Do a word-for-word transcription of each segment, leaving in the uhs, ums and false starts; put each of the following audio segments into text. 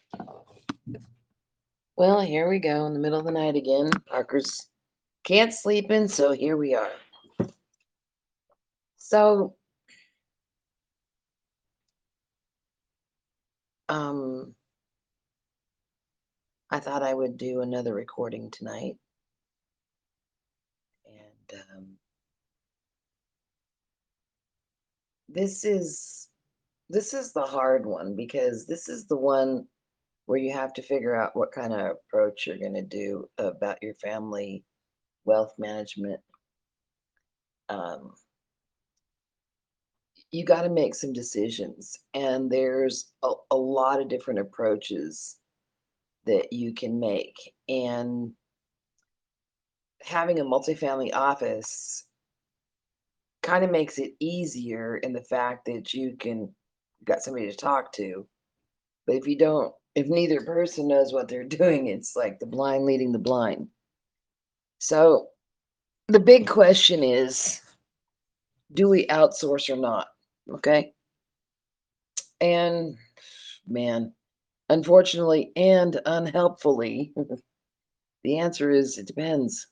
Well, here we go in the middle of the night again. Parker's can't sleep in, so here we are. So, um, I thought I would do another recording tonight, and um, this is this is the hard one because this is the one where you have to figure out what kind of approach you're going to do about your family wealth management. Um, you got to make some decisions, and there's a, a lot of different approaches that you can make. And having a multifamily office kind of makes it easier in the fact that you can got somebody to talk to. But if you don't, if neither person knows what they're doing, it's like the blind leading the blind. So the big question is, do we outsource or not? Okay. And man, unfortunately and unhelpfully, the answer is it depends.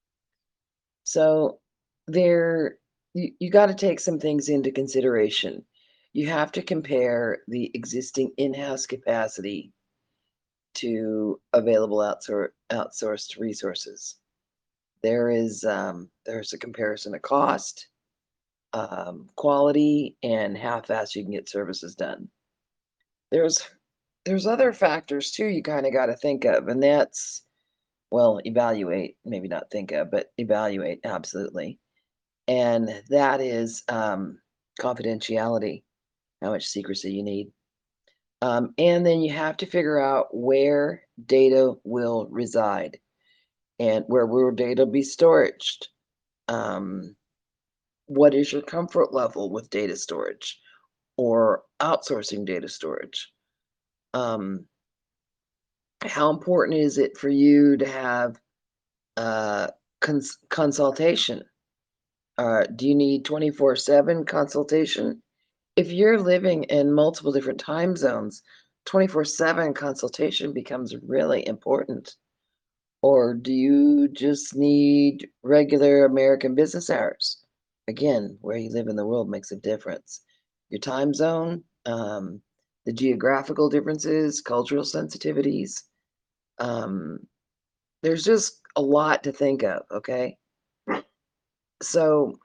So there you, you got to take some things into consideration. You have to compare the existing in-house capacity to available outsour- outsourced resources. There is um, there's a comparison of cost, um, quality, and how fast you can get services done. There's there's other factors too you kind of got to think of, and that's well, evaluate, maybe not think of, but evaluate absolutely. And that is um, confidentiality, how much secrecy you need. Um, and then you have to figure out where data will reside and where will data be stored. Um, what is your comfort level with data storage or outsourcing data storage? Um, how important is it for you to have uh, cons- consultation? Uh, do you need twenty-four seven consultation? If you're living in multiple different time zones, twenty-four seven consultation becomes really important. Or do you just need regular American business hours? Again, where you live in the world makes a difference. Your time zone, um, the geographical differences, cultural sensitivities. Um, there's just a lot to think of, okay? So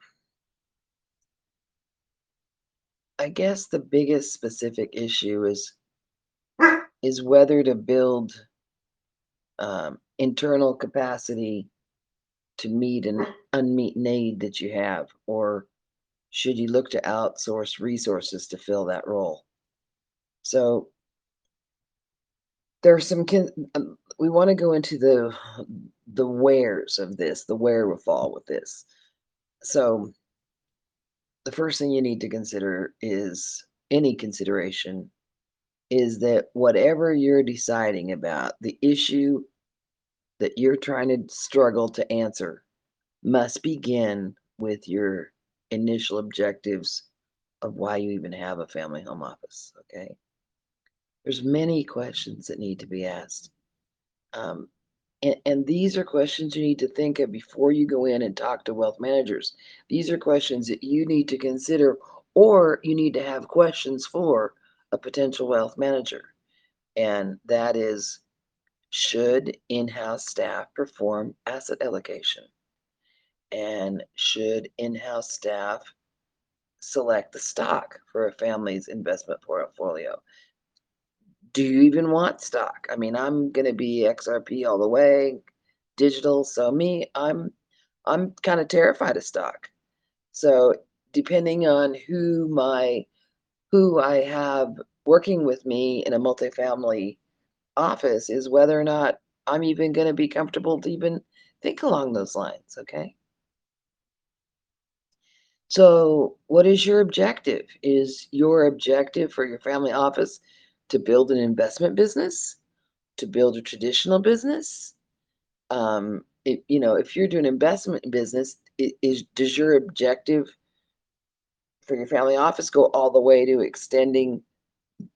I guess the biggest specific issue is is whether to build um, internal capacity to meet an unmet need that you have, or should you look to outsource resources to fill that role? So there are some. Con- um, we want to go into the the wheres of this, the wherewithal with this. So the first thing you need to consider is any consideration is that whatever you're deciding about, the issue that you're trying to struggle to answer must begin with your initial objectives of why you even have a family home office. Okay. There's many questions that need to be asked. Um, and, and these are questions you need to think of before you go in and talk to wealth managers. These are questions that you need to consider, or you need to have questions for a potential wealth manager. And that is, should in-house staff perform asset allocation? And should in-house staff select the stock for a family's investment portfolio? Do you even want stock? I mean, I'm going to be X R P all the way, digital. So me, I'm I'm kind of terrified of stock. So depending on who my who I have working with me in a multifamily office is whether or not I'm even going to be comfortable to even think along those lines. Okay. So, what is your objective? Is your objective for your family office to build an investment business, to build a traditional business? Um, it, you know, if you're doing investment business, i- is does your objective for your family office go all the way to extending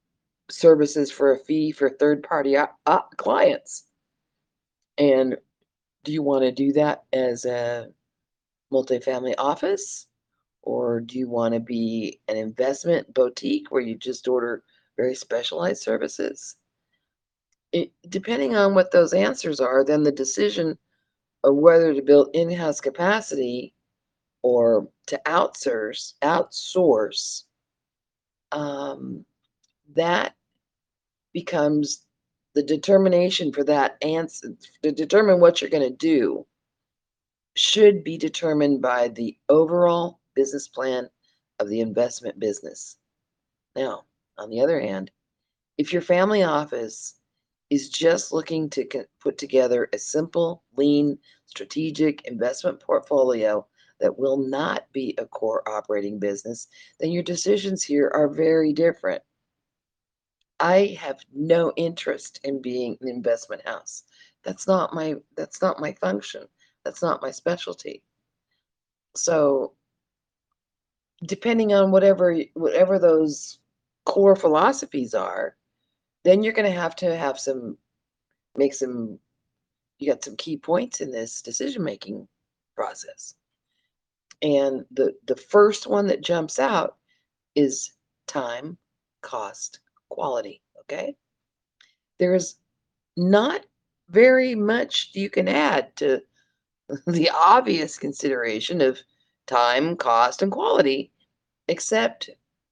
services for a fee for third-party uh, uh, clients. And do you want to do that as a multifamily office? Or do you want to be an investment boutique where you just order very specialized services? It, depending on what those answers are, then the decision of whether to build in-house capacity or to outsource, outsource, um, that becomes the determination for that answer to determine what you're going to do should be determined by the overall business plan of the investment business. Now, on the other hand, if your family office is just looking to co- put together a simple, lean, strategic investment portfolio that will not be a core operating business, then your decisions here are very different. I have no interest in being an investment house. That's not my that's not my function. That's not my specialty. So, depending on whatever whatever those core philosophies are, then you're going to have to have some make some you got some key points in this decision making process. And the the first one that jumps out is time, cost, quality, okay? There's not very much you can add to the obvious consideration of time, cost, and quality, except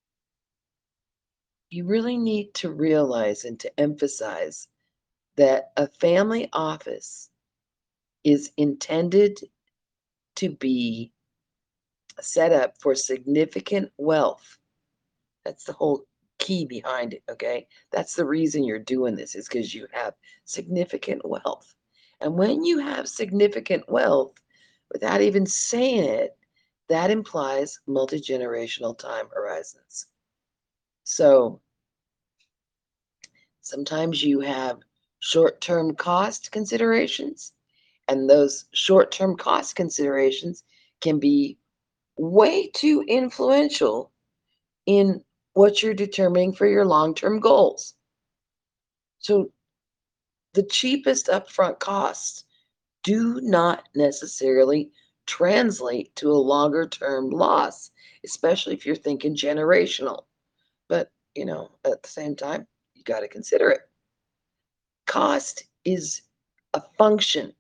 you really need to realize and to emphasize that a family office is intended to be set up for significant wealth. That's the whole key behind it, okay? That's the reason you're doing this, is because you have significant wealth. And when you have significant wealth, without even saying it, that implies multi-generational time horizons. So sometimes you have short-term cost considerations, and those short-term cost considerations can be way too influential in what you're determining for your long-term goals. So the cheapest upfront costs do not necessarily translate to a longer term loss, especially if you're thinking generational. But, you know, at the same time, you got to consider it. Cost is a function.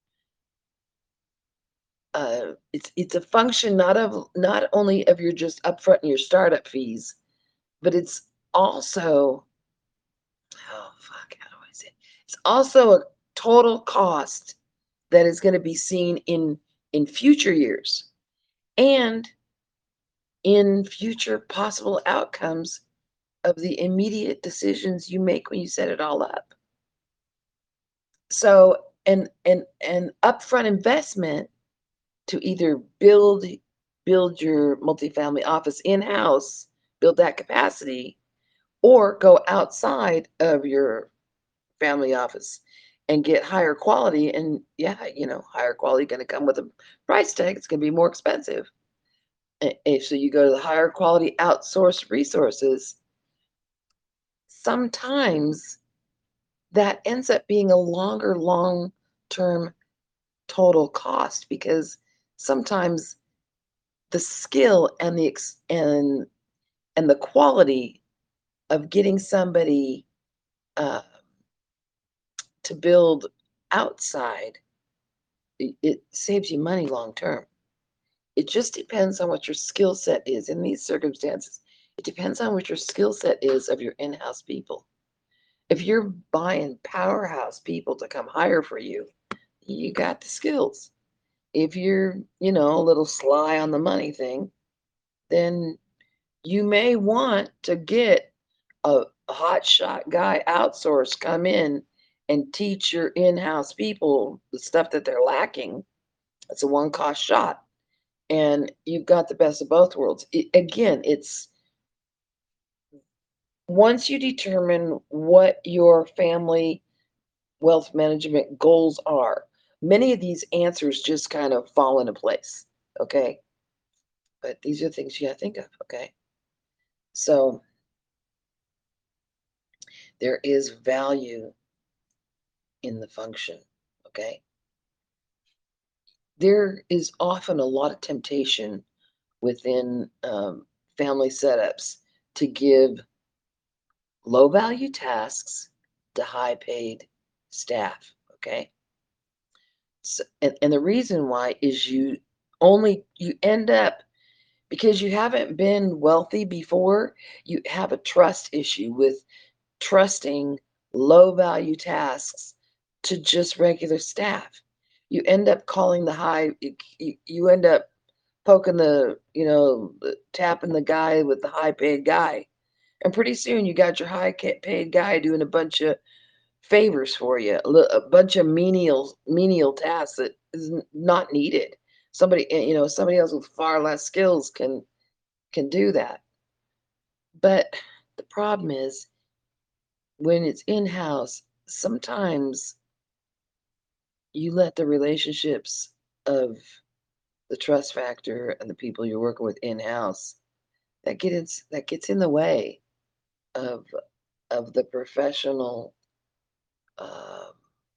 Uh, it's it's a function not of not only of your just upfront and your startup fees, but it's also oh fuck, how do I say it? It's also a total cost that is going to be seen in in future years and in future possible outcomes of the immediate decisions you make when you set it all up. So an an an upfront investment to either build build your multifamily office in-house, build that capacity, or go outside of your family office and get higher quality. And yeah, you know, higher quality going to come with a price tag. It's going to be more expensive. And if so, you go to the higher quality outsourced resources. Sometimes that ends up being a longer, long term total cost because sometimes the skill and the ex- and and the quality of getting somebody uh, to build outside it, it saves you money long term. It just depends on what your skill set is in these circumstances. It depends on what your skill set is of your in-house people. If you're buying powerhouse people to come hire for you, you got the skills. If you're, you know, a little sly on the money thing, then you may want to get a hot shot guy outsourced come in and teach your in-house people the stuff that they're lacking. It's a one cost shot and you've got the best of both worlds. It, again, it's once you determine what your family wealth management goals are, many of these answers just kind of fall into place. Okay. But these are things you got to think of. Okay. So There is value in the function, okay? There is often a lot of temptation within um, family setups to give low value tasks to high paid staff, okay? So, and, and the reason why is you only, you end up, because you haven't been wealthy before, you have a trust issue with trusting low value tasks to just regular staff. You end up calling the high, you, you you end up poking the, you know, the- tapping the guy with the high paid guy. And pretty soon you got your high ca- paid guy doing a bunch of favors for you, a, li- a bunch of menial menial tasks that is n- not needed. Somebody, eh, you know, somebody else with far less skills can can do that. But the problem is when it's in-house, sometimes you let the relationships of the trust factor and the people you're working with in-house that gets that gets in the way of of the professional um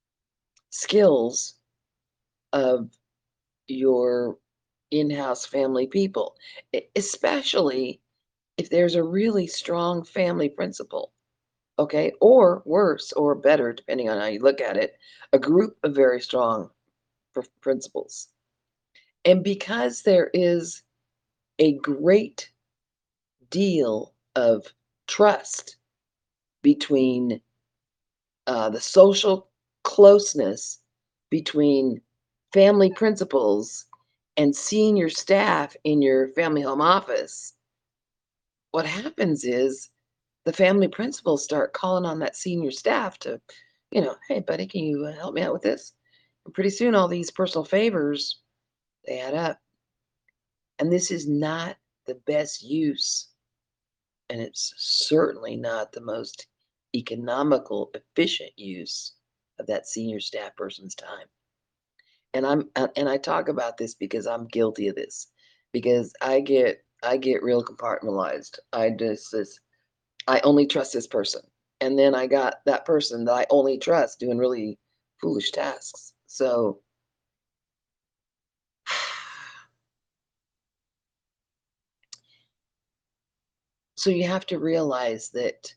skills of your in-house family people, e- especially if there's a really strong family principle, okay, or worse or better, depending on how you look at it, a group of very strong pr- principles. And because there is a great deal of trust between uh, the social closeness between family principals and senior staff in your family home office, what happens is the family principals start calling on that senior staff to, you know, hey, buddy, can you uh, help me out with this? And pretty soon, all these personal favors, they add up. And this is not the best use, and it's certainly not the most economical, efficient use of that senior staff person's time. And I'm uh, and I talk about this because I'm guilty of this. Because I get I get real compartmentalized. I just this I only trust this person. And then I got that person that I only trust doing really foolish tasks. So so you have to realize that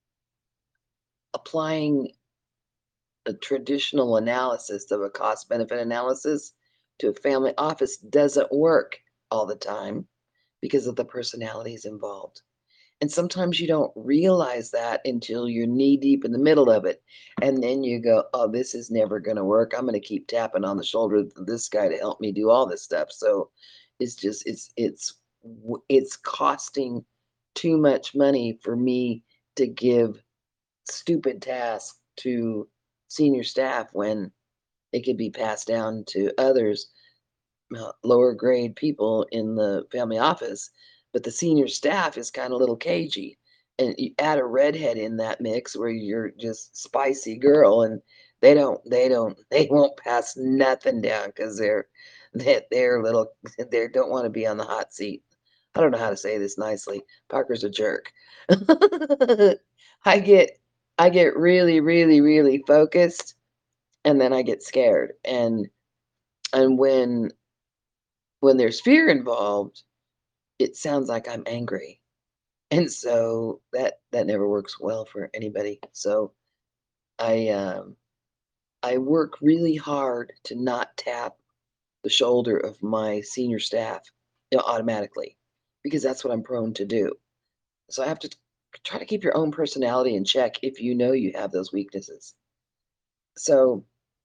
applying a traditional analysis of a cost benefit analysis to a family office doesn't work all the time because of the personalities involved. And sometimes you don't realize that until you're knee deep in the middle of it. And then you go, oh, this is never going to work. I'm going to keep tapping on the shoulder of this guy to help me do all this stuff. So it's just, it's, it's, w- it's costing too much money for me to give stupid tasks to senior staff when it could be passed down to others, uh, lower grade people in the family office, but the senior staff is kind of a little cagey. And you add a redhead in that mix where you're just spicy girl, and they don't, they don't, they won't pass nothing down because they're that they're little, they don't want to be on the hot seat. I don't know how to say this nicely. Parker's a jerk. I get, I get really, really, really focused, and then I get scared. And and when when there's fear involved, it sounds like I'm angry. And so that that never works well for anybody. So I um I work really hard to not tap the shoulder of my senior staff, you know, automatically, because that's what I'm prone to do. So I have to t- try to keep your own personality in check if you know you have those weaknesses. So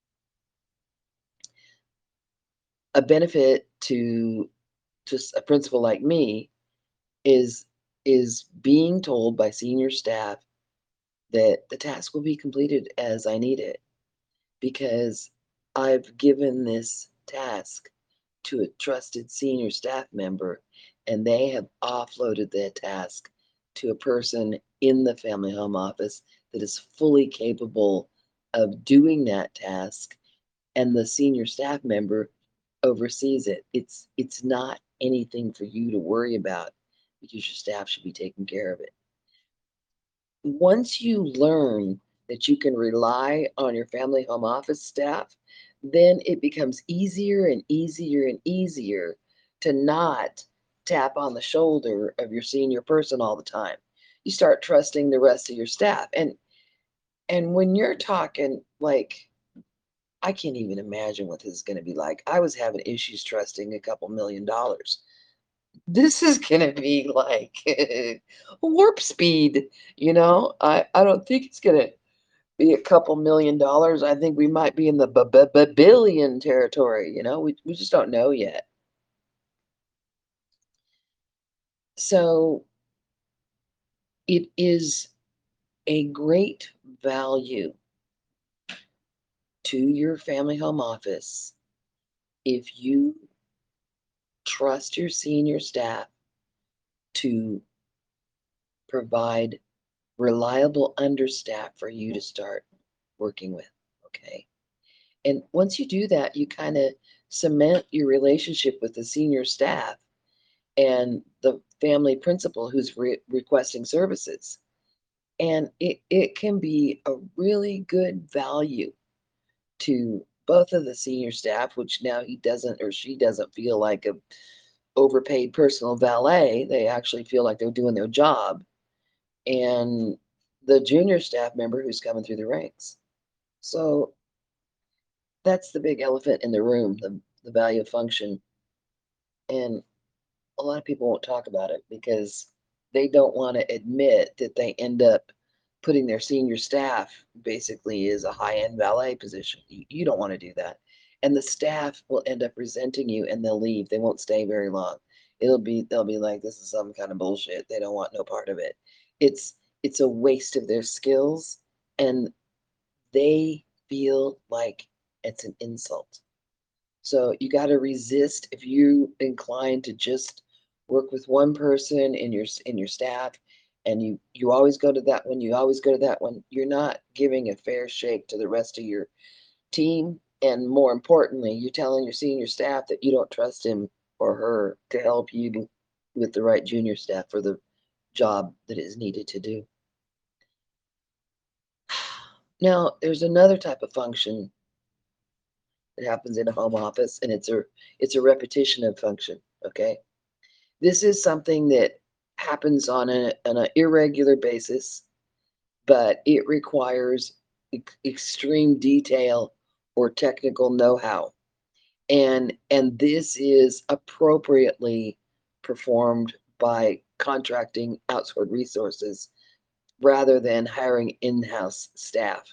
a benefit to just a principal like me is is being told by senior staff that the task will be completed as I need it, because I've given this task to a trusted senior staff member, and they have offloaded that task to a person in the family home office that is fully capable of doing that task, and the senior staff member oversees it. It's it's not anything for you to worry about because your staff should be taking care of it. once you learn that you can rely on your family home office staff, then it becomes easier and easier and easier to not tap on the shoulder of your senior person all the time. You start trusting the rest of your staff. And and when you're talking like I can't even imagine what this is going to be like. I was having issues trusting a couple million dollars. This is going to be like warp speed, you know? I I don't think it's going to be a couple million dollars. I think we might be in the b- b- b- billion territory, you know? We we just don't know yet. So it is a great value to your family home office if you trust your senior staff to provide reliable understaff for you to start working with. Okay. And once you do that, you kind of cement your relationship with the senior staff and the family principal who's re- requesting services. And it, it can be a really good value to both of the senior staff, which now he doesn't or she doesn't feel like a overpaid personal valet. They actually feel like they're doing their job. And the junior staff member who's coming through the ranks. So that's the big elephant in the room, the, the value of function. And a lot of people won't talk about it because they don't want to admit that they end up putting their senior staff basically is a high-end valet position. You, you don't want to do that. And the staff will end up resenting you and they'll leave. They won't stay very long. It'll be they'll be like, this is some kind of bullshit. They don't want no part of it. It's it's a waste of their skills and they feel like it's an insult. So you got to resist if you inclined to just work with one person in your in your staff and you you always go to that one, you always go to that one, you're not giving a fair shake to the rest of your team. And more importantly, you're telling your senior staff that you don't trust him or her to help you with the right junior staff for the job that is needed to do. Now, there's another type of function that happens in a home office, and it's a it's a repetition of function. Okay, this is something that happens on a on an irregular basis, but it requires e- extreme detail or technical know-how, and and this is appropriately performed by contracting outsourced resources rather than hiring in-house staff.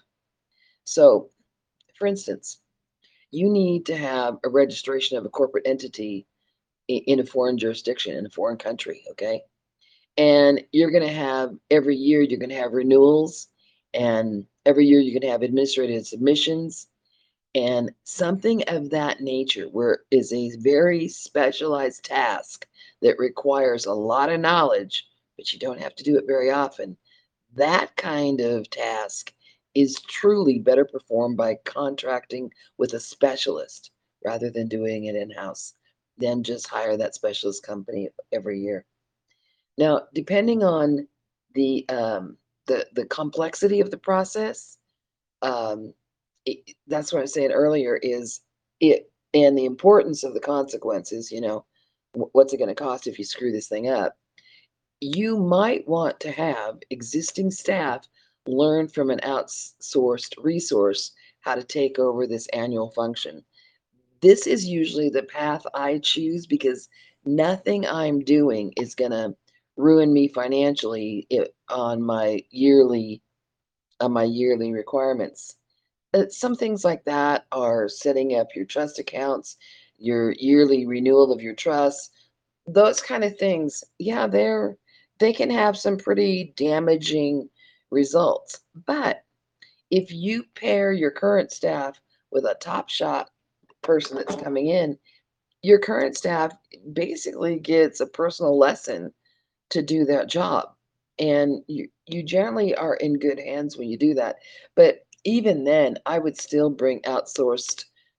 So, for instance, you need to have a registration of a corporate entity in a foreign jurisdiction, in a foreign country, okay? And you're going to have every year, you're going to have renewals, and every year you're going to have administrative submissions, and something of that nature, where is a very specialized task that requires a lot of knowledge, but you don't have to do it very often. That kind of task is truly better performed by contracting with a specialist rather than doing it in-house. Then just hire that specialist company every year. Now, depending on the um, the the complexity of the process, um, it, that's what I was saying earlier. Is it and the importance of the consequences? You know, what's it going to cost if you screw this thing up? You might want to have existing staff learn from an outsourced resource how to take over this annual function. This is usually the path I choose because nothing I'm doing is going to ruin me financially on my yearly on my yearly requirements. Uh, some things like that are setting up your trust accounts, your yearly renewal of your trust, those kind of things. Yeah, they're they can have some pretty damaging results. But if you pair your current staff with a top shot person that's coming in, your current staff basically gets a personal lesson to do that job. And you you generally are in good hands when you do that. But even then, I would still bring outsourced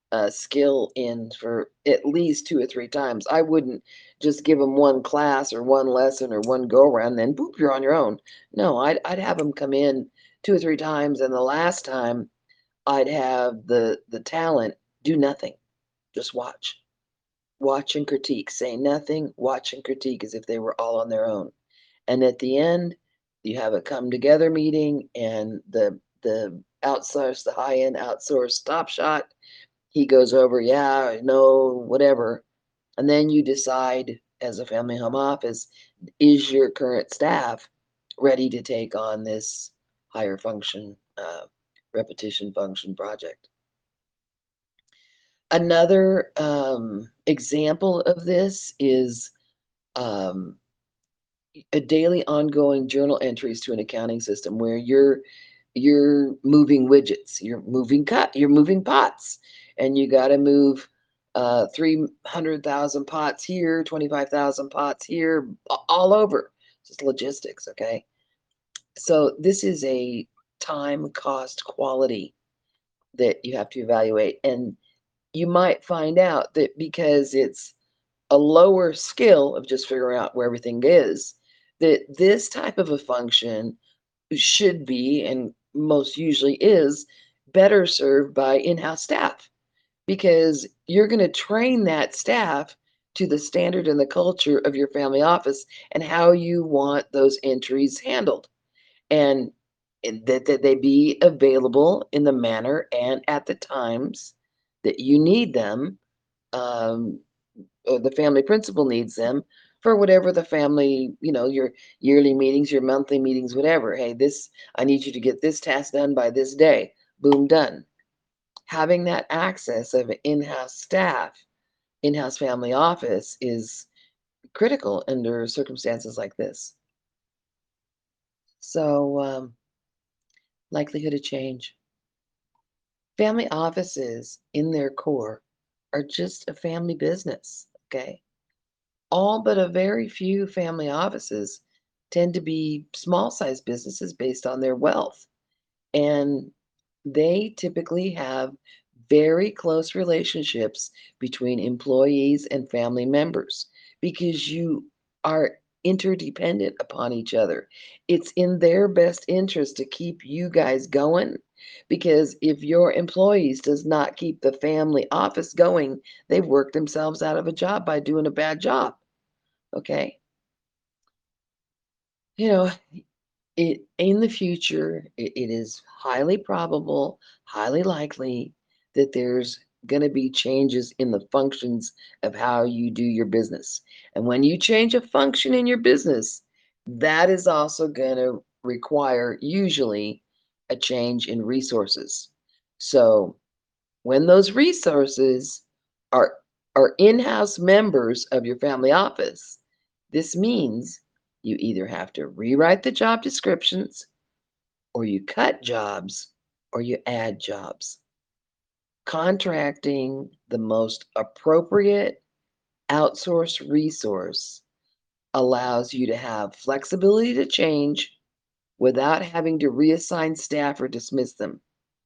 uh, skill in for at least two or three times. I wouldn't just give them one class or one lesson or one go around, then boop, you're on your own. No, I'd I'd have them come in two or three times, and the last time I'd have the the talent do nothing, just watch. Watch and critique, say nothing, watch and critique as if they were all on their own. And at the end, you have a come together meeting and the the outsource, the high-end outsourced Top Shot, he goes over, yeah, no, whatever. And then you decide as a family home office, is your current staff ready to take on this higher function, uh, repetition function project? Another um, example of this is um, a daily ongoing journal entries to an accounting system where you're you're moving widgets, you're moving cut, you're moving pots, and you got to move uh, three hundred thousand pots here, twenty-five thousand pots here, a- all over. Just logistics, okay? So this is a time, cost, quality that you have to evaluate, and you might find out that because it's a lower skill of just figuring out where everything is, that this type of a function should be, and most usually is, better served by in-house staff because you're going to train that staff to the standard and the culture of your family office and how you want those entries handled, and and that, that they be available in the manner and at the times that you need them, um, or the family principal needs them for whatever the family, you know, your yearly meetings, your monthly meetings, whatever. Hey, this, I need you to get this task done by this day. Boom, done. Having that access of an in-house staff, in-house family office is critical under circumstances like this. So, um, likelihood of change. Family offices in their core are just a family business, okay? All but a very few family offices tend to be small-sized businesses based on their wealth, and they typically have very close relationships between employees and family members because you are interdependent upon each other. It's in their best interest to keep you guys going because if your employees does not keep the family office going, they've worked themselves out of a job by doing a bad job. Okay. You know, it in the future, it, it is highly probable, highly likely that there's going to be changes in the functions of how you do your business. And when you change a function in your business, that is also going to require usually a change in resources. So when those resources are are in-house members of your family office, this means you either have to rewrite the job descriptions, or you cut jobs, or you add jobs. Contracting the most appropriate outsourced resource allows you to have flexibility to change without having to reassign staff or dismiss them.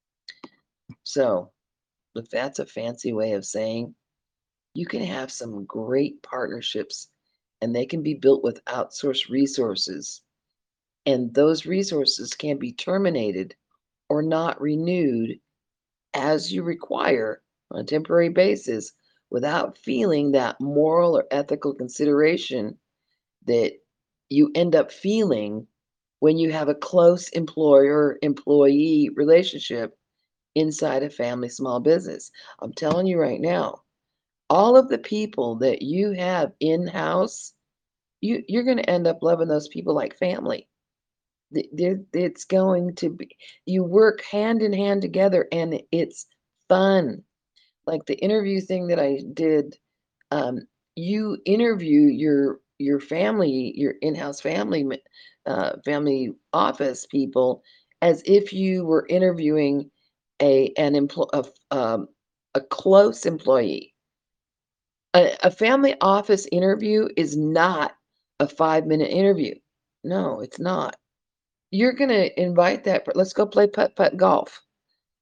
So, if that's a fancy way of saying you can have some great partnerships and they can be built with outsourced resources, and those resources can be terminated or not renewed as you require on a temporary basis without feeling that moral or ethical consideration that you end up feeling when you have a close employer employee relationship inside a family small business. I'm telling you right now, all of the people that you have in-house, you you're going to end up loving those people like family. Th- there- It's going to be, you work hand in hand together and it's fun. Like the interview thing that I did, um, you interview your your family, your in-house family, me- uh, family office people as if you were interviewing a an employ a, f- um, a close employee. A, a family office interview is not a five minute interview. No, it's not. You're gonna invite that per let's go play putt-putt golf.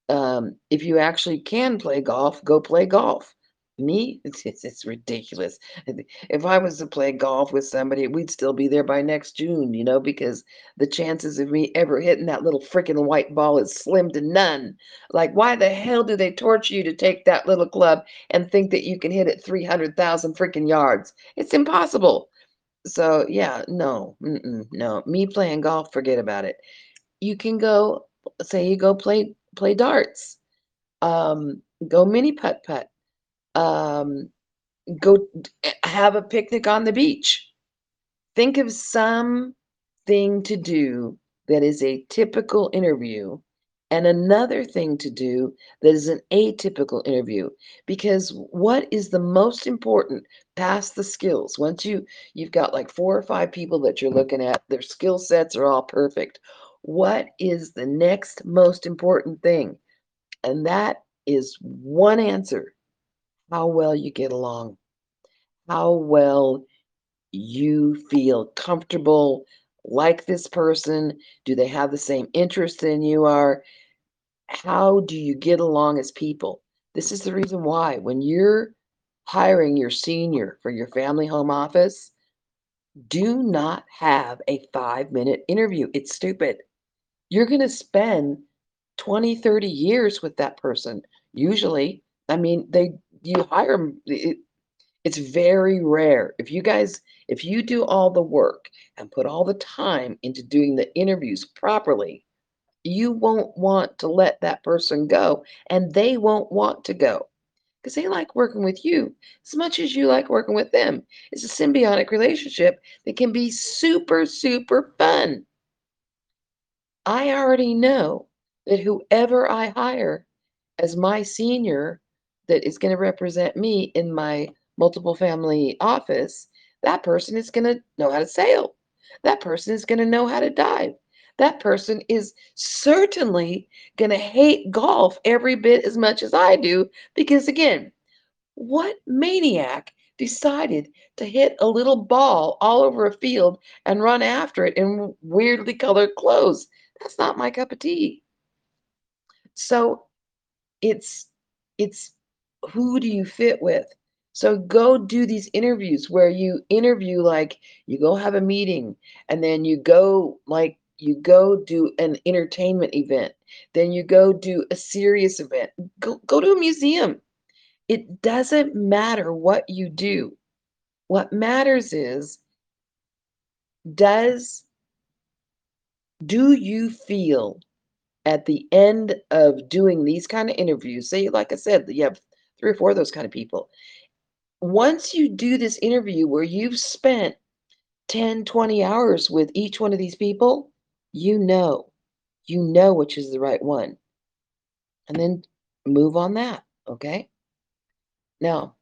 Um, if you actually can play golf, go play golf. Me, it's it's it's ridiculous. I thi if I was to play golf with somebody, we'd still be there by next June, you know, because the chances of me ever hitting that little freaking white ball is slim to none. Like, why the hell do they torture you to take that little club and think that you can hit it three hundred thousand freaking yards? It's impossible. So, yeah, no, mm-mm, no. Me playing golf, forget about it. You can go, say you go play play darts, um, go mini putt-putt, um, go d eh, have a picnic on the beach. Think of something to do that is a typical interview and another thing to do that is an atypical interview, because what is the most important past the skills? Once you you've got like four or five people that you're looking at, their skill sets are all perfect. What is the next most important thing? And that is one answer: how well you get along, how well you feel comfortable, like this person, do they have the same interest than you are? How do you get along as people? This is the reason why when you're hiring your senior for your family home office, do not have a five-minute interview. It's stupid. You're gonna spend twenty, thirty years with that person, usually. I mean, they you hire 'em it it's very rare. If you guys if you do all the work and put all the time into doing the interviews properly, you won't want to let that person go, and they won't want to go, 'cause they like working with you as much as you like working with them. It's a symbiotic relationship that can be super, super fun. I already know that whoever I hire as my senior that is gonna represent me in my multiple family office, that person is gonna know how to sail. That person is gonna know how to dive. That person is certainly gonna hate golf every bit as much as I do because, again, what maniac decided to hit a little ball all over a field and run after it in w weirdly colored clothes? That's not my cup of tea. So, it's it's who do you fit with? So go do these interviews where you interview, like, you go have a meeting, and then you go, like, you go do an entertainment event, then you go do a serious event. Go go to a museum. It doesn't matter what you do. What matters is does do you feel at the end of doing these kinda interviews, say, like I said, that you have three or four of those kind of people. Once you do this interview where you've spent ten, twenty hours with each one of these people, you know. You know which is the right one. And then move on that, okay? Now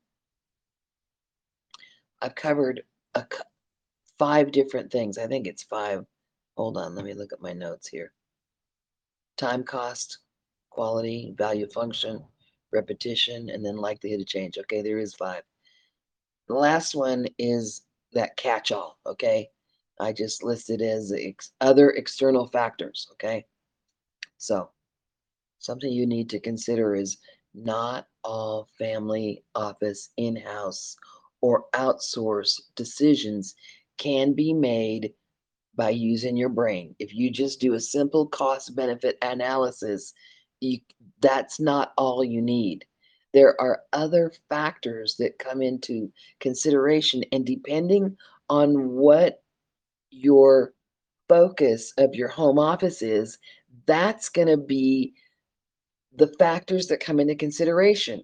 I've covered a cou five different things. I think it's five. Hold on, let me look at my notes here. Time cost, quality, value function, repetition, and then likelihood to change. Okay, there is five. The last one is that catch-all, okay? I just listed as ex other external factors, okay? So, something you need to consider is not all family office in-house or outsource decisions can be made by using your brain. If you just do a simple cost-benefit analysis, you that's not all you need. There are other factors that come into consideration, and depending on what your focus of your home office is, that's gonna be the factors that come into consideration.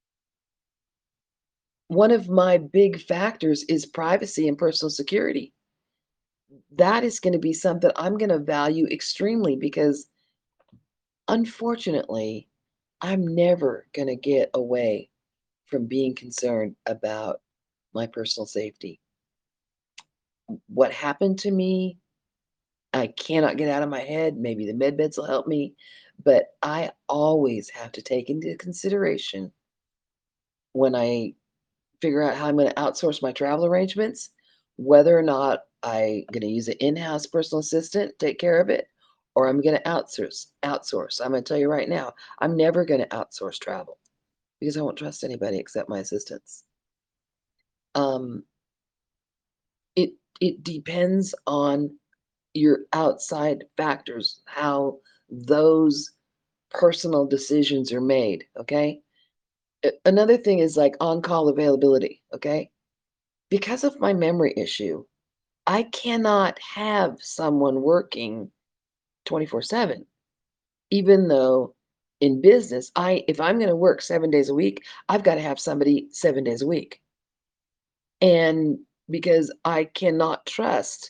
One of my big factors is privacy and personal security. That is gonna be something I'm gonna value extremely because unfortunately, I'm never gonna get away from being concerned about my personal safety. W what happened to me, I cannot get out of my head, maybe the med beds will help me, but I always have to take into consideration when I figure out how I'm gonna outsource my travel arrangements, whether or not I gonna use an in-house personal assistant, take care of it, or I'm going to outsource. Outsource. I'm going to tell you right now, I'm never going to outsource travel because I won't trust anybody except my assistants. Um, it it depends on your outside factors, how those personal decisions are made. Okay. A- Another thing is like on-call availability. Okay. Because of my memory issue, I cannot have someone working twenty-four seven, even though in business, I if I'm going to work seven days a week, I've got to have somebody seven days a week. And because I cannot trust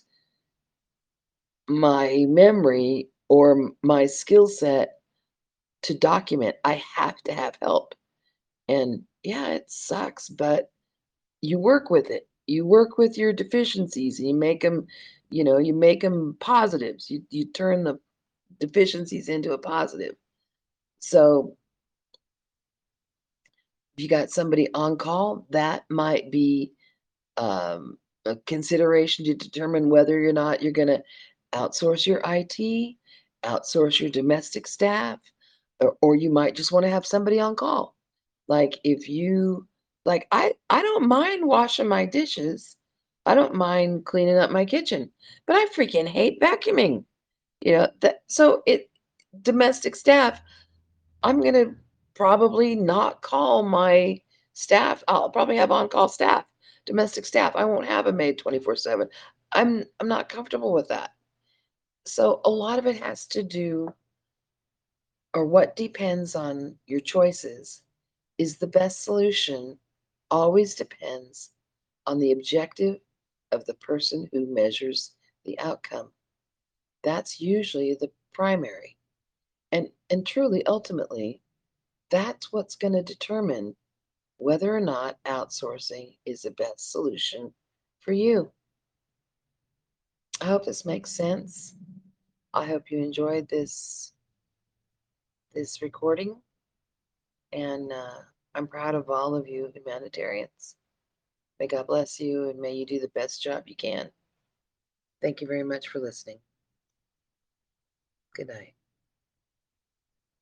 my memory or m- my skill set to document, I have to have help. And yeah, it sucks, but you work with it. You work with your deficiencies and you make them, you know, you make them positives. You you turn the deficiencies into a positive. So if you got somebody on call, that might be um, a consideration to determine whether or not you're going to outsource your I T, outsource your domestic staff, or, or you might just want to have somebody on call. Like if you like I I don't mind washing my dishes. I don't mind cleaning up my kitchen, but I freaking hate vacuuming. You know, that so it domestic staff, I'm gonna probably not call my staff. I'll probably have on-call staff, domestic staff. I won't have a maid twenty-four seven. I'm I'm not comfortable with that. So a lot of it has to do, or what depends on your choices is the best solution always depends on the objective of the person who measures the outcome. That's usually the primary. And and truly ultimately, that's what's going to determine whether or not outsourcing is the best solution for you. I hope this makes sense. I hope you enjoyed this this recording, and uh, I'm proud of all of you humanitarians. May God bless you, and may you do the best job you can. Thank you very much for listening. Good night.